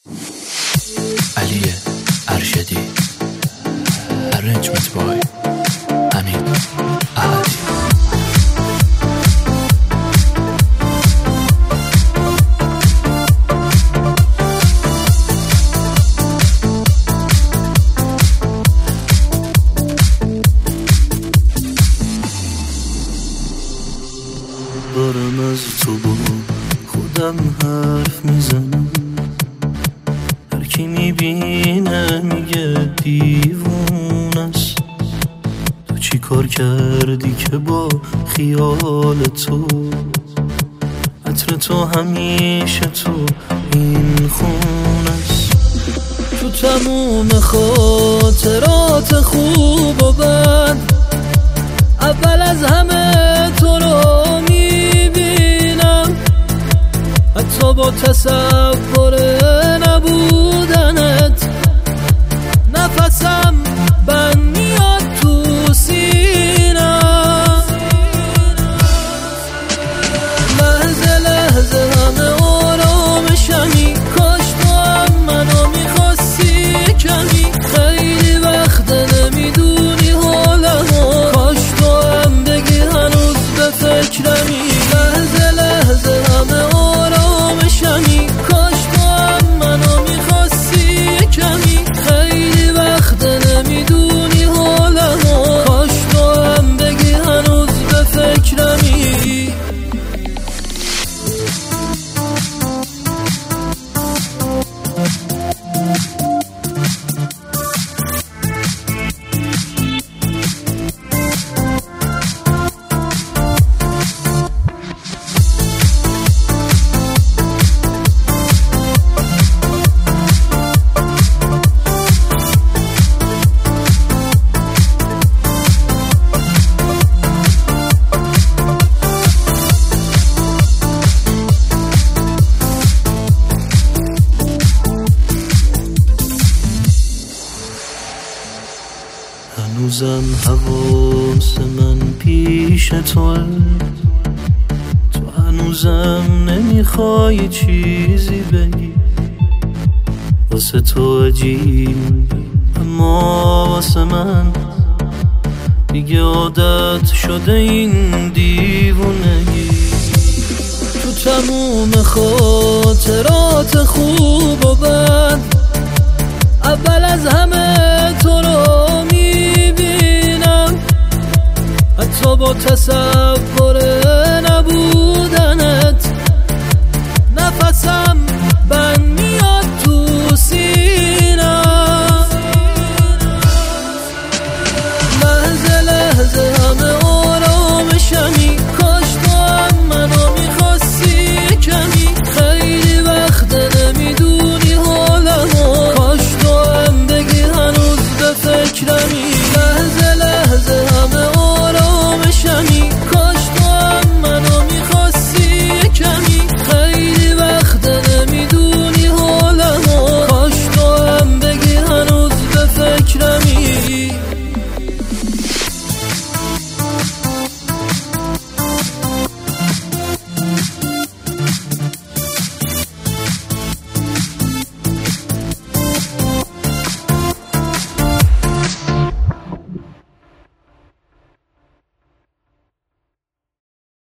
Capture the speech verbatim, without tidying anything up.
علی ارشدی Arrangement by امین احدی. دارم از تو با خودم حرف میزنم، هر کی میبینه میگه دیوون است. تو چی کار کردی که با خیال تو، عطر تو همیشه تو این خون است. تو تموم خاطرات خوب و بد، اول از همه تو رو میبینم، حتی با تصور نبودنت نفسم بند میاد تو سینم. لحظه لحظه همه آرامشمی، کاش تو هم منو میخواستی کمی. خیلی وقت نمیدونی حالمو، کاش تو هم بگی هنوز به فکرمی. لحظه لحظه همه آرامشمی، کاش تو هم منو میخواستی کمی. خیلی وقت نمیدونی حالمو، کاش تو هم بگی هنوز به فکرمی. هنوزم حواس من پیش توه، تو هنوزم نمیخوای چیزی بگی. واسه تو عجیب اما واسه من دیگه عادت شده این دیوونگی. تو تموم خاطرات خوب و بد، اول از همه تو رو میبینم، حتی با تصور